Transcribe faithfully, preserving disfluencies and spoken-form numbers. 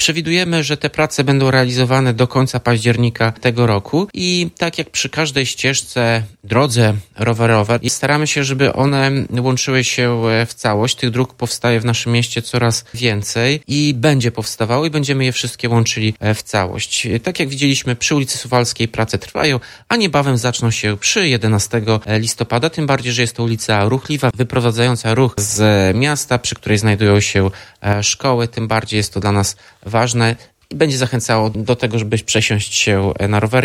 Przewidujemy, że te prace będą realizowane do końca października tego roku i tak jak przy każdej ścieżce, drodze rowerowej, staramy się, żeby one łączyły się w całość. Tych dróg powstaje w naszym mieście coraz więcej i będzie powstawało i będziemy je wszystkie łączyli w całość. Tak jak widzieliśmy, przy ulicy Suwalskiej prace trwają, a niebawem zaczną się przy jedenastego listopada, tym bardziej, że jest to ulica ruchliwa, wyprowadzająca ruch z miasta, przy której znajdują się szkoły, tym bardziej jest to dla nas ważne i będzie zachęcało do tego, żeby przesiąść się na rowery.